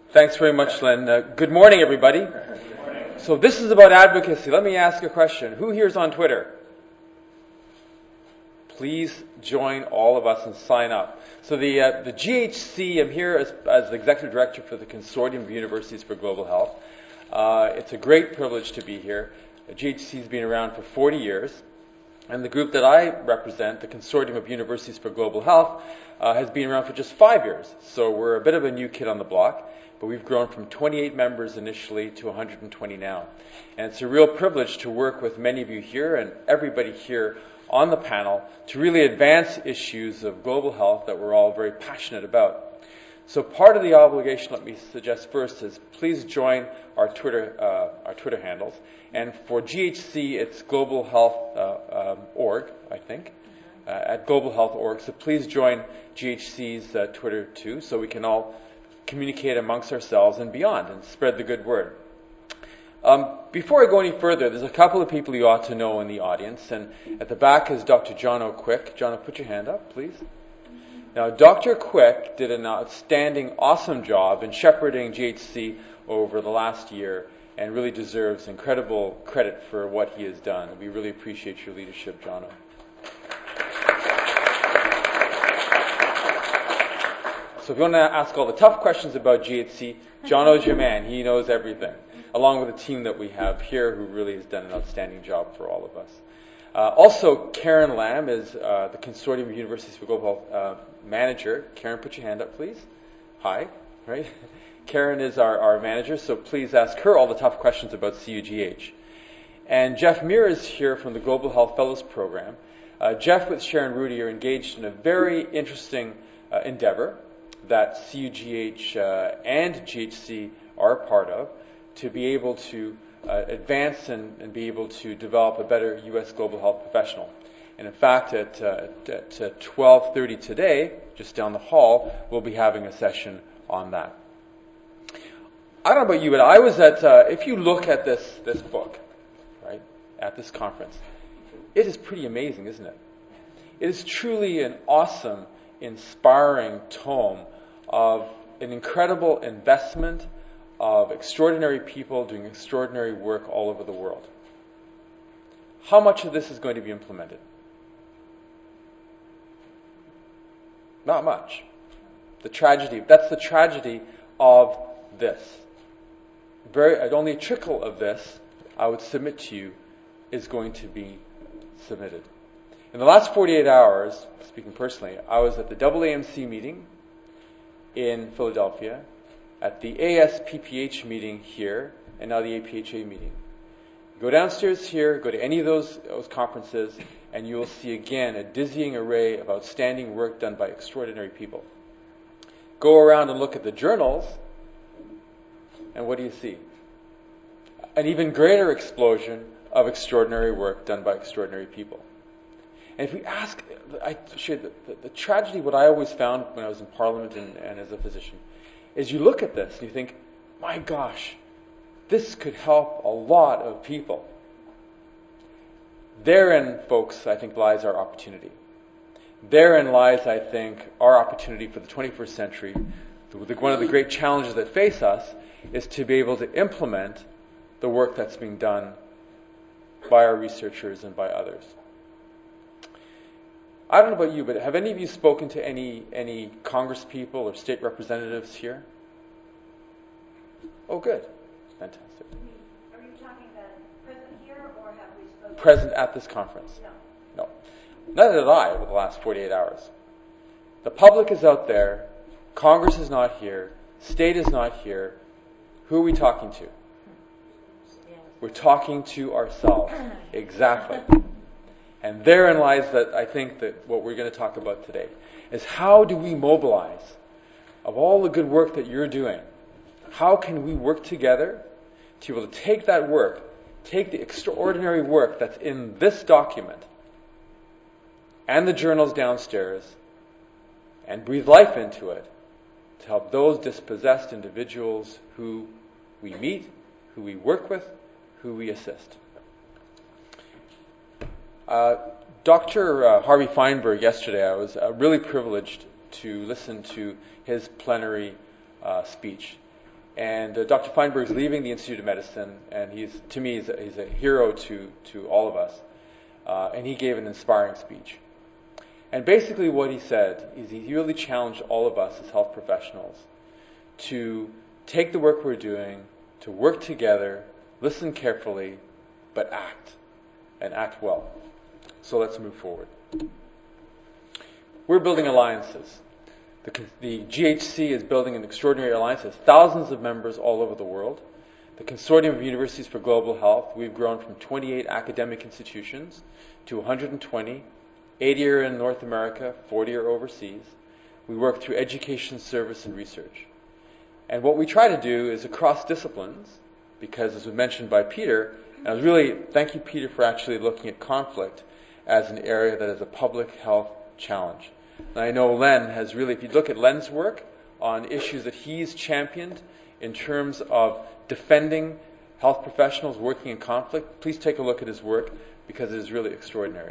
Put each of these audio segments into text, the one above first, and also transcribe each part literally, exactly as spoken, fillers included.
Thanks very much, Len. Uh, good morning, everybody. Good morning. So this is about advocacy. Let me ask a question. Who here is on Twitter? Please join all of us and sign up. So the uh, the G H C, I'm here as, as the Executive Director for the Consortium of Universities for Global Health. Uh, it's a great privilege to be here. The G H C has been around for forty years, and the group that I represent, the Consortium of Universities for Global Health, uh, has been around for just five years. So we're a bit of a new kid on the block, but we've grown from twenty-eight members initially to one hundred twenty now. And it's a real privilege to work with many of you here and everybody here on the panel to really advance issues of global health that we're all very passionate about. So part of the obligation, let me suggest first, is please join our Twitter uh, our Twitter handles. And for G H C, it's global health dot org, uh, um, I think, uh, at global health dot org. So please join G H C's uh, Twitter too, so we can all communicate amongst ourselves and beyond and spread the good word. Um, before I go any further, there's a couple of people you ought to know in the audience, and at the back is Doctor John O'Quick. John, put your hand up, please. Now, Doctor Quick did an outstanding, awesome job in shepherding G H C over the last year and really deserves incredible credit for what he has done. We really appreciate your leadership, John. So if you want to ask all the tough questions about G H C, Jono's your man. He knows everything, along with the team that we have here who really has done an outstanding job for all of us. Uh, also, Karen Lamb is uh, the Consortium of Universities for Global Health uh, manager. Karen, put your hand up, please. Hi. Right? Karen is our, our manager, so please ask her all the tough questions about C U G H. And Jeff Muir is here from the Global Health Fellows Program. Uh, Jeff with Sharon Rudy are engaged in a very interesting uh, endeavor that C U G H uh, and G H C are a part of to be able to uh, advance and, and be able to develop a better U S global health professional. And in fact, at, uh, at uh, twelve thirty today, just down the hall, we'll be having a session on that. I don't know about you, but I was at, uh, if you look at this, this book, right, at this conference, it is pretty amazing, isn't it? It is truly an awesome, inspiring tome of an incredible investment of extraordinary people doing extraordinary work all over the world. How much of this is going to be implemented? Not much. The tragedy, that's the tragedy of this. Very, only a trickle of this, I would submit to you, is going to be submitted. In the last forty-eight hours, speaking personally, I was at the A A M C meeting in Philadelphia, at the A S P P H meeting here, and now the A P H A meeting. Go downstairs here, go to any of those, those conferences, and you will see again a dizzying array of outstanding work done by extraordinary people. Go around and look at the journals, and what do you see? An even greater explosion of extraordinary work done by extraordinary people. And if we ask, I share the, the, the tragedy, what I always found when I was in Parliament and, and as a physician, is you look at this and you think, my gosh, this could help a lot of people. Therein, folks, I think lies our opportunity. Therein lies, I think, our opportunity for the twenty-first century. The, one of the great challenges that face us is to be able to implement the work that's being done by our researchers and by others. I don't know about you, but have any of you spoken to any any Congress people or state representatives here? Oh, good. Fantastic. Are you talking about present here, or have we spoken? Present at this conference? No. No. Neither did I over the last forty-eight hours. The public is out there. Congress is not here. State is not here. Who are we talking to? We're talking to ourselves. Exactly. And therein lies that I think that what we're going to talk about today is how do we mobilize of all the good work that you're doing? How can we work together to be able to take that work, take the extraordinary work that's in this document and the journals downstairs and breathe life into it to help those dispossessed individuals who we meet, who we work with, who we assist. Uh, Doctor Uh, Harvey Feinberg, yesterday, I was uh, really privileged to listen to his plenary uh, speech. And uh, Doctor Feinberg is leaving the Institute of Medicine, and he's, to me, he's a, he's a hero to, to all of us. Uh, and he gave an inspiring speech. And basically what he said is he really challenged all of us as health professionals to take the work we're doing, to work together, listen carefully, but act, and act well. So let's move forward. We're building alliances. The, the G H C is building an extraordinary alliance. It has thousands of members all over the world. The Consortium of Universities for Global Health, we've grown from twenty-eight academic institutions to one hundred twenty. eighty are in North America, forty are overseas. We work through education, service, and research. And what we try to do is across disciplines, because as was mentioned by Peter, and I was really, thank you Peter for actually looking at conflict as an area that is a public health challenge. And I know Len has really, if you look at Len's work on issues that he's championed in terms of defending health professionals working in conflict, please take a look at his work because it is really extraordinary.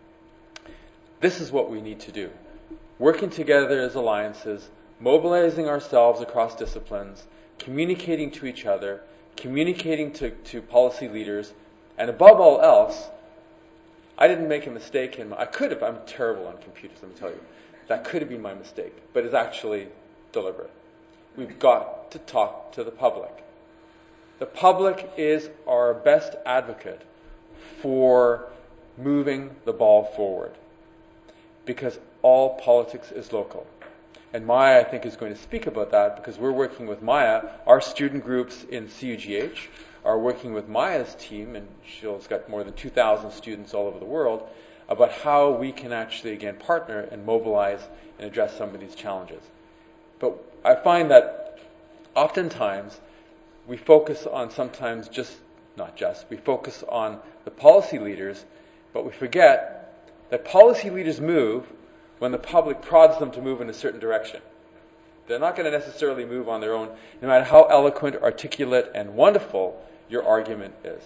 This is what we need to do. Working together as alliances, mobilizing ourselves across disciplines, communicating to each other, communicating to, to policy leaders, and above all else, I didn't make a mistake in my, I could have, I'm terrible on computers, let me tell you. That could have been my mistake, but it's actually deliberate. We've got to talk to the public. The public is our best advocate for moving the ball forward, because all politics is local. And Maya, I think, is going to speak about that because we're working with Maya. Our student groups in C U G H are working with Maya's team, and she's got more than two thousand students all over the world, about how we can actually, again, partner and mobilize and address some of these challenges. But I find that oftentimes we focus on sometimes just, not just, we focus on the policy leaders, but we forget that policy leaders move when the public prods them to move in a certain direction. They're not going to necessarily move on their own, no matter how eloquent, articulate, and wonderful your argument is.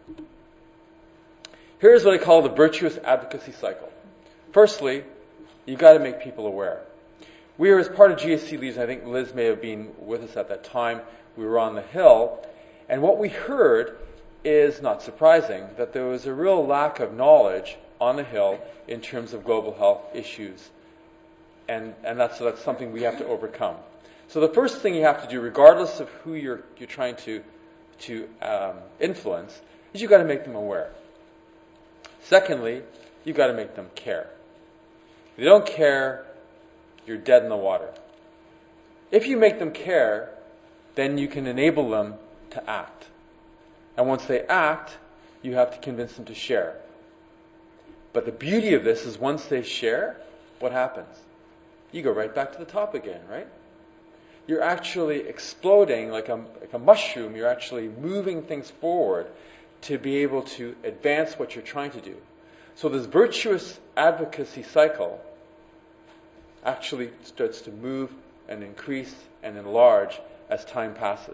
Here's what I call the virtuous advocacy cycle. Firstly, you've got to make people aware. We are, as part of G H C Leaders, I think Liz may have been with us at that time, we were on the Hill, and what we heard is, not surprising, that there was a real lack of knowledge on the Hill in terms of global health issues. And, and that's, that's something we have to overcome. So the first thing you have to do, regardless of who you're, you're trying to, to um, influence, is you've got to make them aware. Secondly, you've got to make them care. If they don't care, you're dead in the water. If you make them care, then you can enable them to act. And once they act, you have to convince them to share. But the beauty of this is once they share, what happens? You go right back to the top again, right? You're actually exploding like a, like a mushroom. You're actually moving things forward to be able to advance what you're trying to do. So this virtuous advocacy cycle actually starts to move and increase and enlarge as time passes.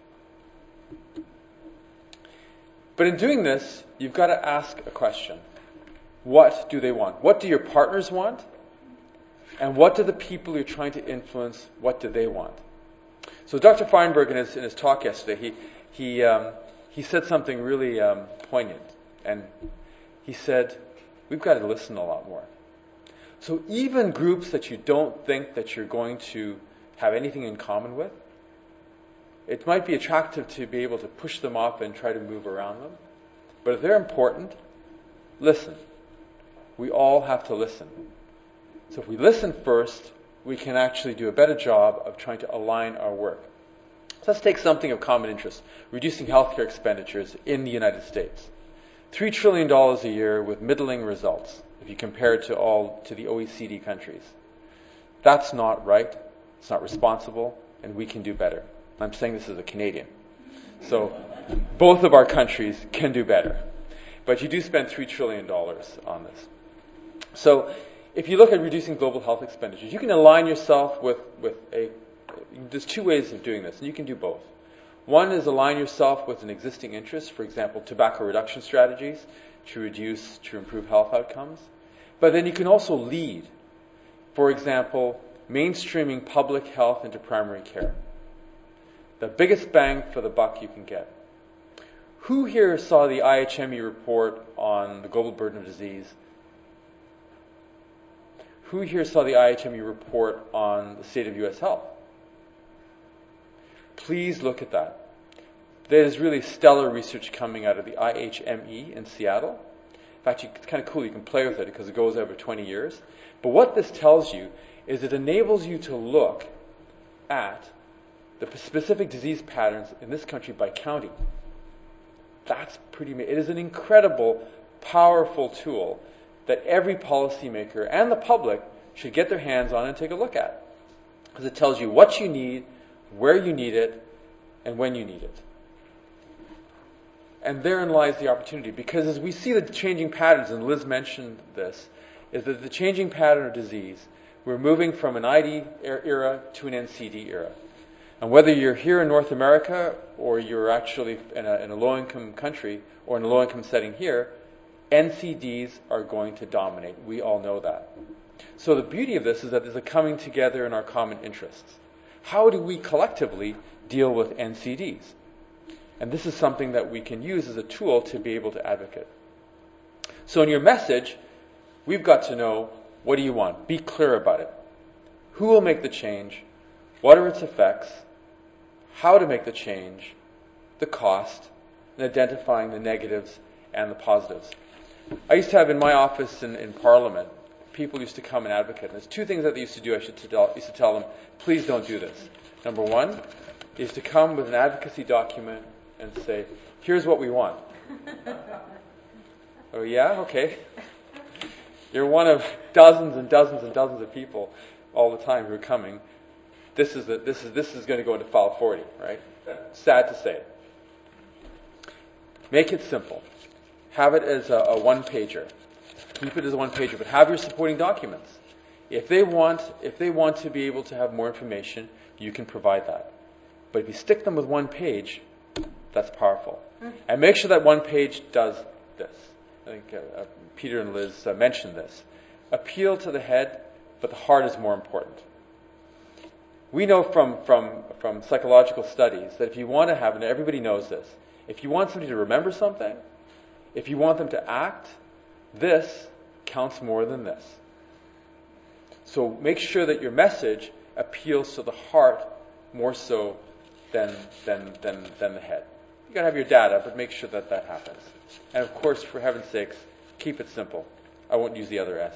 But in doing this, you've got to ask a question. What do they want? What do your partners want? And what do the people you're trying to influence, what do they want? So Doctor Feinberg, in his, in his talk yesterday, he he um, he said something really um, poignant. And he said, we've got to listen a lot more. So even groups that you don't think that you're going to have anything in common with, it might be attractive to be able to push them off and try to move around them. But if they're important, listen. We all have to listen. So if we listen first, we can actually do a better job of trying to align our work. So let's take something of common interest, reducing healthcare expenditures in the United States. Three trillion dollars a year with middling results, if you compare it to all to the O E C D countries. That's not right, it's not responsible, and we can do better. I'm saying this as a Canadian. So both of our countries can do better. But you do spend three trillion dollars on this. So if you look at reducing global health expenditures, you can align yourself with, with a, there's two ways of doing this, and you can do both. One is align yourself with an existing interest, for example, tobacco reduction strategies to reduce, to improve health outcomes. But then you can also lead. For example, mainstreaming public health into primary care. The biggest bang for the buck you can get. Who here saw the I H M E report on the global burden of disease? Who here saw the I H M E report on the state of U S health? Please look at that. There's really stellar research coming out of the I H M E in Seattle. In fact, it's kind of cool. You can play with it because it goes over twenty years. But what this tells you is it enables you to look at the specific disease patterns in this country by county. That's pretty amazing. It is an incredible, powerful tool that every policymaker and the public should get their hands on and take a look at. Because it tells you what you need, where you need it, and when you need it. And therein lies the opportunity. Because as we see the changing patterns, and Liz mentioned this, is that the changing pattern of disease, we're moving from an I D era to an N C D era. And whether you're here in North America or you're actually in a, in a low-income country or in a low-income setting here, N C Ds are going to dominate. We all know that. So the beauty of this is that there's a coming together in our common interests. How do we collectively deal with N C Ds? And this is something that we can use as a tool to be able to advocate. So in your message, we've got to know, what do you want? Be clear about it. Who will make the change? What are its effects? How to make the change? The cost? And identifying the negatives and the positives. I used to have in my office in, in Parliament, people used to come and advocate. And there's two things that they used to do. I should tell, used to tell them, please don't do this. Number one is to come with an advocacy document and say, here's what we want. Oh yeah? Okay. You're one of dozens and dozens and dozens of people all the time who are coming. This is the, this is this is going to go into file forty, right? Sad to say. Make it simple. Have it as a, a one-pager. Keep it as a one-pager, but have your supporting documents. If they want, if they want to be able to have more information, you can provide that. But if you stick them with one page, that's powerful. Mm-hmm. And make sure that one page does this. I think uh, uh, Peter and Liz uh, mentioned this. Appeal to the head, but the heart is more important. We know from, from, from psychological studies that if you want to have, and everybody knows this, if you want somebody to remember something, if you want them to act, this counts more than this. So make sure that your message appeals to the heart more so than, than, than, than the head. You got to have your data, but make sure that that happens. And of course, for heaven's sakes, keep it simple. I won't use the other S.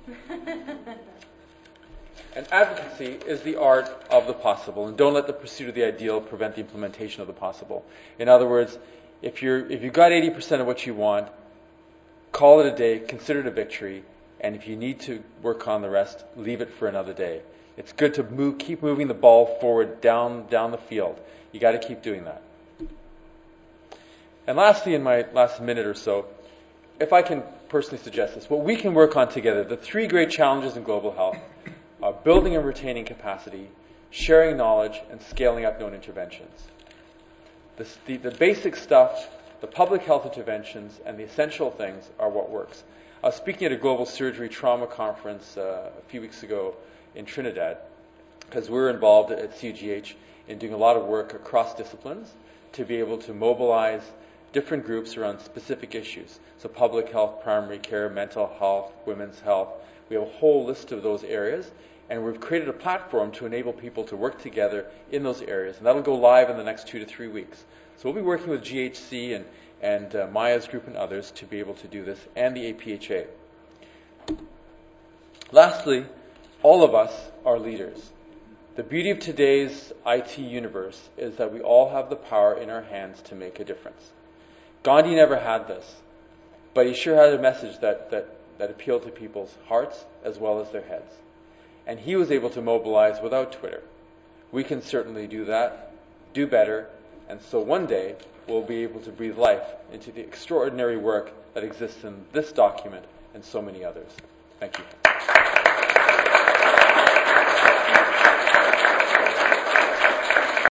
And advocacy is the art of the possible. And don't let the pursuit of the ideal prevent the implementation of the possible. In other words, if you're if you've got eighty percent of what you want, call it a day, consider it a victory, and if you need to work on the rest, leave it for another day. It's good to move, keep moving the ball forward down down the field. You got to keep doing that. And lastly, in my last minute or so, if I can personally suggest this, what we can work on together, the three great challenges in global health are building and retaining capacity, sharing knowledge, and scaling up known interventions. The, the, the basic stuff, the public health interventions, and the essential things are what works. I was speaking at a global surgery trauma conference uh, a few weeks ago in Trinidad, because we're involved at C U G H in doing a lot of work across disciplines to be able to mobilize different groups around specific issues. So public health, primary care, mental health, women's health. We have a whole list of those areas, and we've created a platform to enable people to work together in those areas. And that'll go live in the next two to three weeks. So we'll be working with G H C and, and uh, Maya's group and others to be able to do this, and the A P H A. Lastly, all of us are leaders. The beauty of today's I T universe is that we all have the power in our hands to make a difference. Gandhi never had this, but he sure had a message that, that, that appealed to people's hearts as well as their heads. And he was able to mobilize without Twitter. We can certainly do that, do better, and so one day we'll be able to breathe life into the extraordinary work that exists in this document and so many others. Thank you.